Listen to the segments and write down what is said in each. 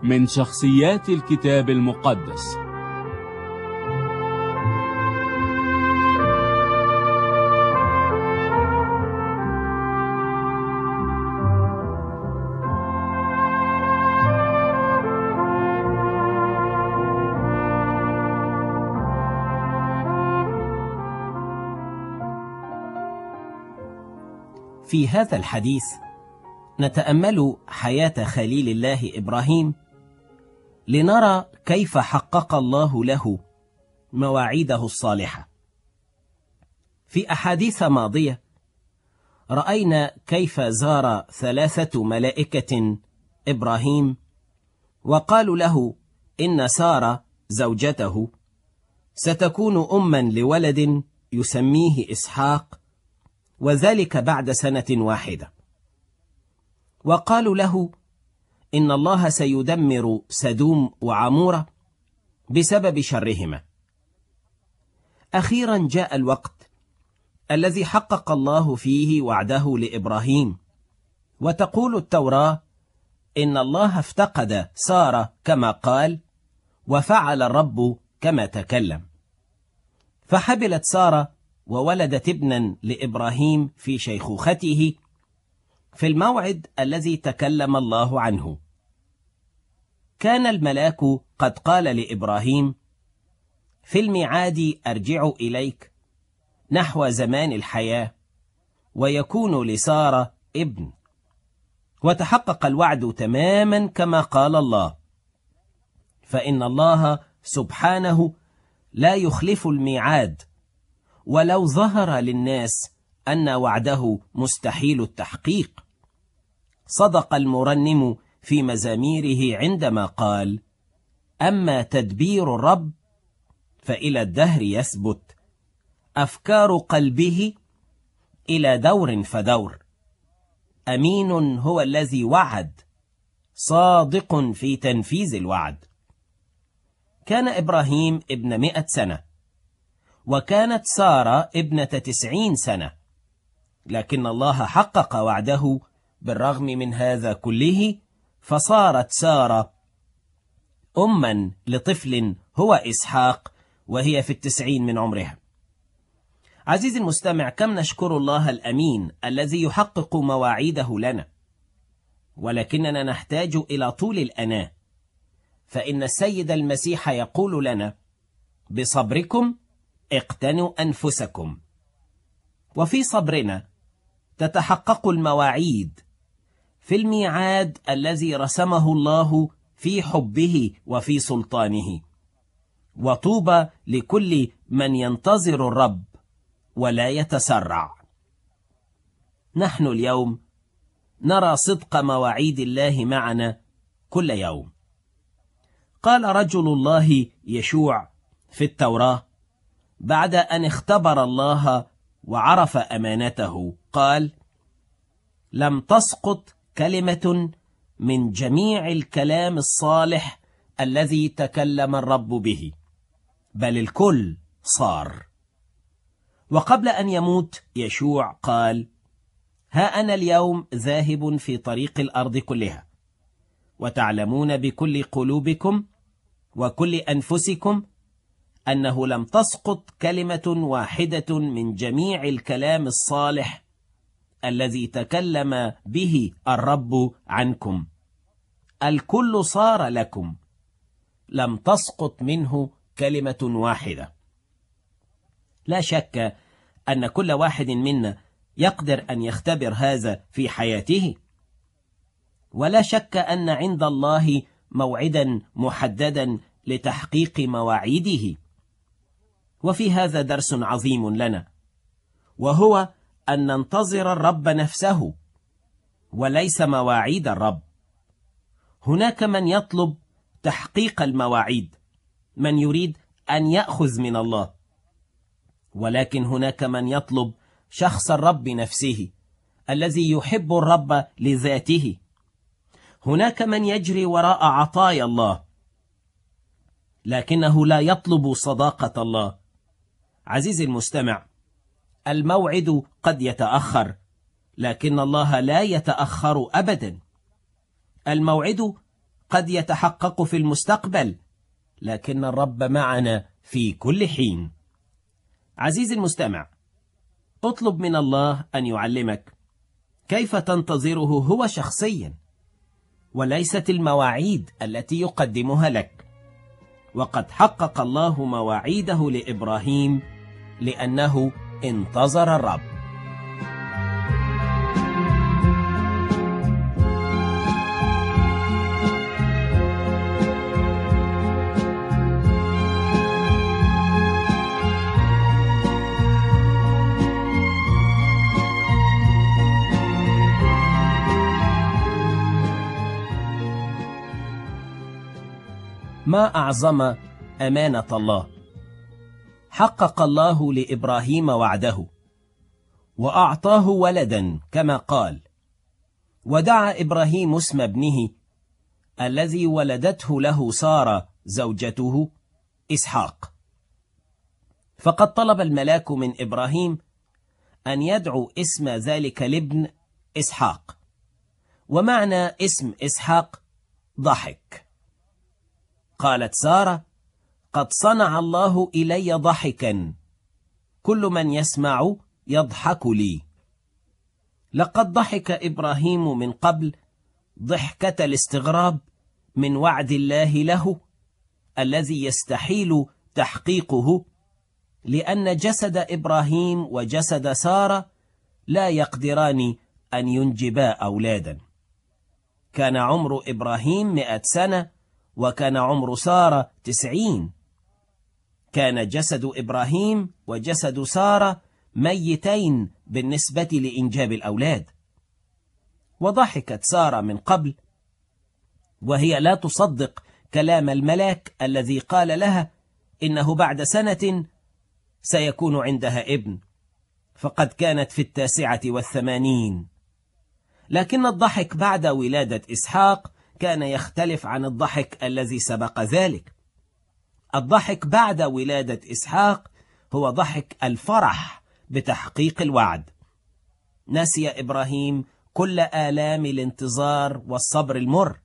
من شخصيات الكتاب المقدس. في هذا الحديث نتأمل حياة خليل الله إبراهيم لنرى كيف حقق الله له مواعيده الصالحة. في أحاديث ماضية رأينا كيف زار 3 ملائكة إبراهيم وقالوا له إن سارة زوجته ستكون أما لولد يسميه إسحاق، وذلك بعد 1 سنة. وقالوا له إن الله سيدمر سدوم وعمورة بسبب شرهما. أخيرا جاء الوقت الذي حقق الله فيه وعده لإبراهيم، وتقول التوراة إن الله افتقد سارة كما قال، وفعل الرب كما تكلم. فحبلت سارة وولدت ابنا لإبراهيم في شيخوخته في الموعد الذي تكلم الله عنه. كان الملاك قد قال لإبراهيم: في الميعاد أرجع إليك نحو زمان الحياة، ويكون لسارة ابن. وتحقق الوعد تماما كما قال الله، فإن الله سبحانه لا يخلف الميعاد، ولو ظهر للناس أن وعده مستحيل التحقيق. صدق المرنم في مزاميره عندما قال: أما تدبير الرب فإلى الدهر يثبت، أفكار قلبه إلى دور فدور. أمين هو الذي وعد، صادق في تنفيذ الوعد. كان إبراهيم ابن 100 سنة، وكانت سارة ابنة 90 سنة، لكن الله حقق وعده بالرغم من هذا كله، فصارت سارة أما لطفل هو إسحاق وهي في 90 من عمرها. عزيزي المستمع، كم نشكر الله الأمين الذي يحقق مواعيده لنا، ولكننا نحتاج إلى طول الأناة، فإن السيد المسيح يقول لنا: بصبركم اقتنوا أنفسكم. وفي صبرنا تتحقق المواعيد في الميعاد الذي رسمه الله في حبه وفي سلطانه. وطوبى لكل من ينتظر الرب ولا يتسرع. نحن اليوم نرى صدق مواعيد الله معنا كل يوم. قال رجل الله يشوع في التوراة بعد أن اختبر الله وعرف أمانته، قال: لم تسقط كلمة من جميع الكلام الصالح الذي تكلم الرب به، بل الكل صار. وقبل أن يموت يشوع قال: ها أنا اليوم ذاهب في طريق الأرض كلها، وتعلمون بكل قلوبكم وكل أنفسكم أنه لم تسقط كلمة واحدة من جميع الكلام الصالح الذي تكلم به الرب عنكم، الكل صار لكم، لم تسقط منه كلمة واحدة. لا شك أن كل واحد منا يقدر أن يختبر هذا في حياته، ولا شك أن عند الله موعدا محددا لتحقيق مواعيده. وفي هذا درس عظيم لنا، وهو أن ننتظر الرب نفسه وليس مواعيد الرب. هناك من يطلب تحقيق المواعيد، من يريد أن يأخذ من الله، ولكن هناك من يطلب شخص الرب نفسه الذي يحب الرب لذاته. هناك من يجري وراء عطايا الله، لكنه لا يطلب صداقة الله. عزيزي المستمع، الموعد قد يتأخر، لكن الله لا يتأخر أبدا. الموعد قد يتحقق في المستقبل، لكن الرب معنا في كل حين. عزيزي المستمع، اطلب من الله أن يعلمك كيف تنتظره هو شخصيا، وليست المواعيد التي يقدمها لك. وقد حقق الله مواعيده لإبراهيم لأنه انتظر الرب. ما أعظم أمانة الله! حقق الله لإبراهيم وعده وأعطاه ولدا كما قال: ودعا إبراهيم اسم ابنه الذي ولدته له سارة زوجته إسحاق. فقد طلب الملاك من إبراهيم أن يدعو اسم ذلك الابن إسحاق، ومعنى اسم إسحاق ضحك. قالت سارة: قد صنع الله إلي ضحكا، كل من يسمع يضحك لي. لقد ضحك إبراهيم من قبل ضحكة الاستغراب من وعد الله له الذي يستحيل تحقيقه، لأن جسد إبراهيم وجسد سارة لا يقدران أن ينجبا أولادا. كان عمر إبراهيم 100 سنة، وكان عمر سارة 90. كان جسد إبراهيم وجسد سارة ميتين بالنسبة لإنجاب الأولاد. وضحكت سارة من قبل وهي لا تصدق كلام الملاك الذي قال لها إنه بعد سنة سيكون عندها ابن، فقد كانت في 89. لكن الضحك بعد ولادة إسحاق كان يختلف عن الضحك الذي سبق ذلك. الضحك بعد ولادة إسحاق هو ضحك الفرح بتحقيق الوعد. نسي إبراهيم كل آلام الانتظار والصبر المر،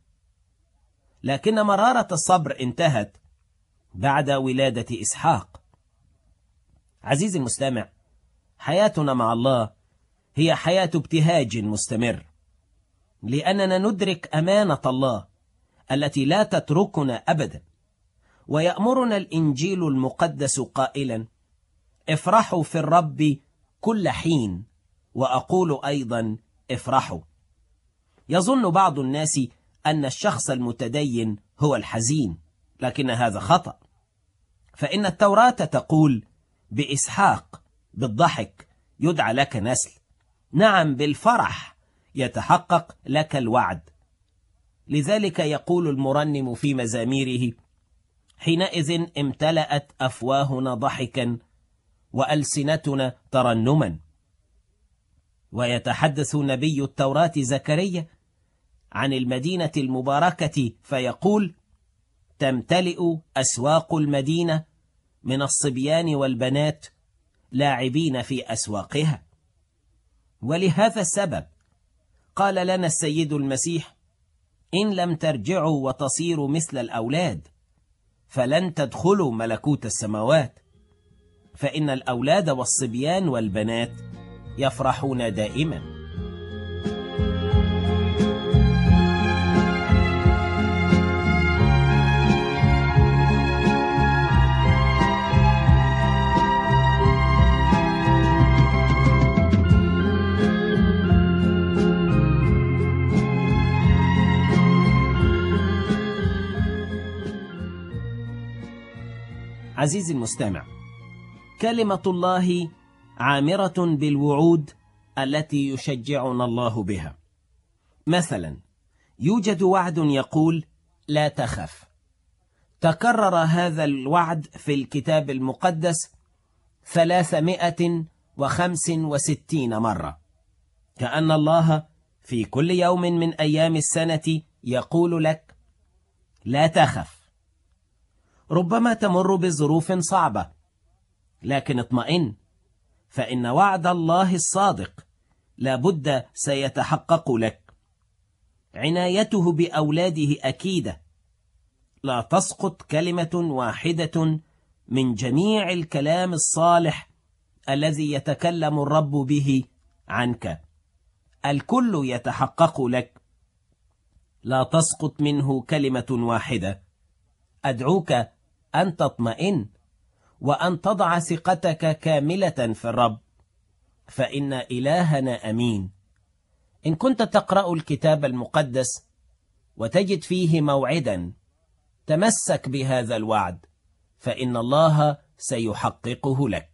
لكن مرارة الصبر انتهت بعد ولادة إسحاق. عزيزي المستمع، حياتنا مع الله هي حياة ابتهاج مستمر، لأننا ندرك أمانة الله التي لا تتركنا أبدا. ويأمرنا الإنجيل المقدس قائلا: افرحوا في الرب كل حين، وأقول أيضا افرحوا. يظن بعض الناس أن الشخص المتدين هو الحزين، لكن هذا خطأ، فإن التوراة تقول: بإسحاق بالضحك يدعى لك نسل، نعم بالفرح يتحقق لك الوعد. لذلك يقول المرنم في مزاميره: حينئذ امتلأت أفواهنا ضحكا وألسنتنا ترنما. ويتحدث نبي التوراة زكريا عن المدينة المباركة فيقول: تمتلئ أسواق المدينة من الصبيان والبنات لاعبين في أسواقها. ولهذا السبب قال لنا السيد المسيح: إن لم ترجعوا وتصيروا مثل الأولاد فلن تدخلوا ملكوت السماوات. فإن الأولاد والصبيان والبنات يفرحون دائما. عزيزي المستمع، كلمة الله عامرة بالوعود التي يشجعنا الله بها. مثلا يوجد وعد يقول: لا تخف. تكرر هذا الوعد في الكتاب المقدس 365 مرة، كأن الله في كل يوم من أيام السنة يقول لك: لا تخف. ربما تمر بظروف صعبة، لكن اطمئن، فإن وعد الله الصادق لابد سيتحقق لك. عنايته بأولاده أكيدة. لا تسقط كلمة واحدة من جميع الكلام الصالح الذي يتكلم الرب به عنك. الكل يتحقق لك. لا تسقط منه كلمة واحدة. أدعوك أن تطمئن وأن تضع ثقتك كاملة في الرب، فإن إلهنا أمين. إن كنت تقرأ الكتاب المقدس وتجد فيه موعدا، تمسك بهذا الوعد، فإن الله سيحققه لك.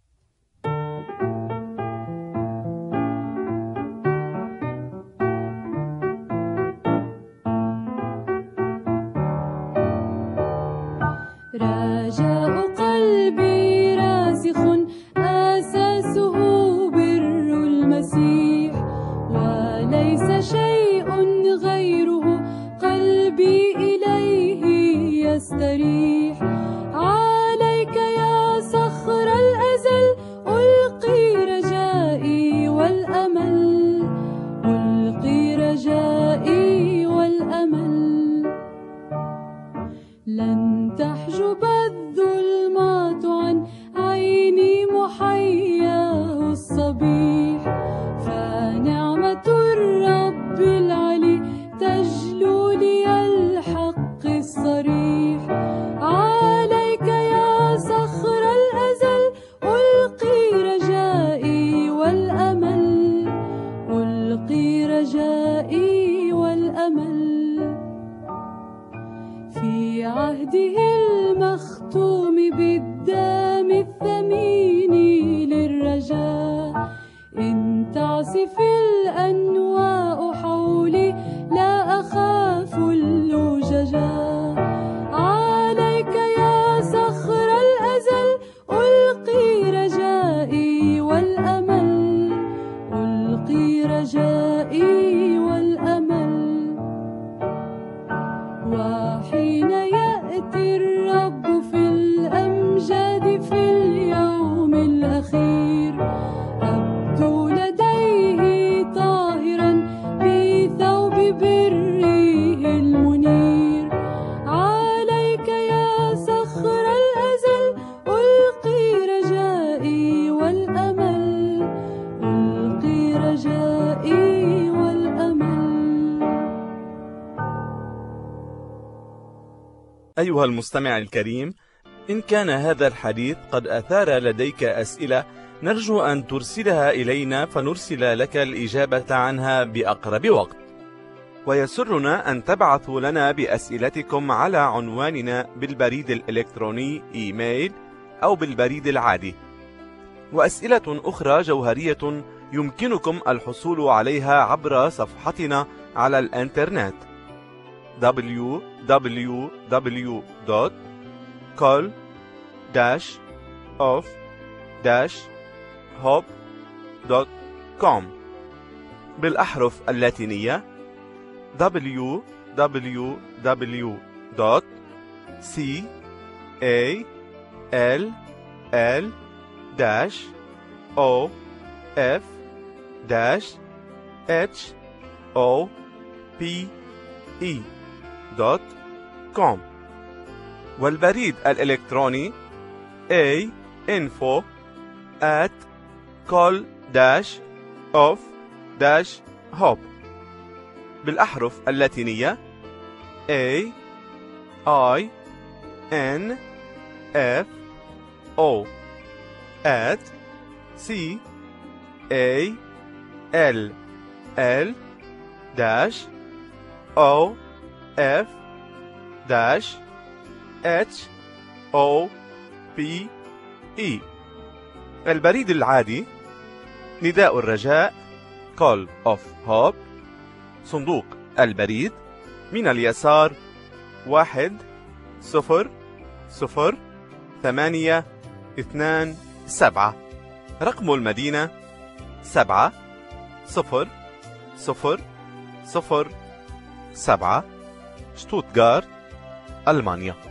رجاء قلبي راسخ أساسه بر المسيح، وليس شيء غيره قلبي إليه يستريح. عليك يا صخر الأزل ألقي رجائي والأمل، ألقي رجائي والأمل. لن تحجب الظلمات عن عيني محياه الصبيح، فنعمة الرب العلي تجلو لي الحق الصريح. عليك يا صخر الأزل ألقي رجائي والأمل، ألقي رجائي والأمل. في عهده المختوم بالدم الثمين للرجاء، إن تعصف الأنواء حولي لا أخاف اللججا. عليك يا صخر الأزل ألقي رجائي والأمل، ألقي رجائي والأمل. وحين يأتي الرب في الأمجاد في اليوم الأخير، أبدو لديه طاهرا بثوب بره المنير. عليك يا صخر الأزل ألقي رجائي والأمل، ألقي رجائي والأمل. أيها المستمع الكريم، إن كان هذا الحديث قد أثار لديك أسئلة، نرجو أن ترسلها إلينا فنرسل لك الإجابة عنها بأقرب وقت. ويسرنا أن تبعثوا لنا بأسئلتكم على عنواننا بالبريد الإلكتروني إيميل أو بالبريد العادي. وأسئلة أخرى جوهرية يمكنكم الحصول عليها عبر صفحتنا على الإنترنت www.call-of-hope.com بالأحرف اللاتينية call-of-hope.com والبريد الإلكتروني info@call-of-hope بالأحرف اللاتينية CALL-OF-HOPE. البريد العادي نداء الرجاء Call of Hope، صندوق البريد من اليسار 1002827، رقم المدينة 70007، شتوتغارت، ألمانيا.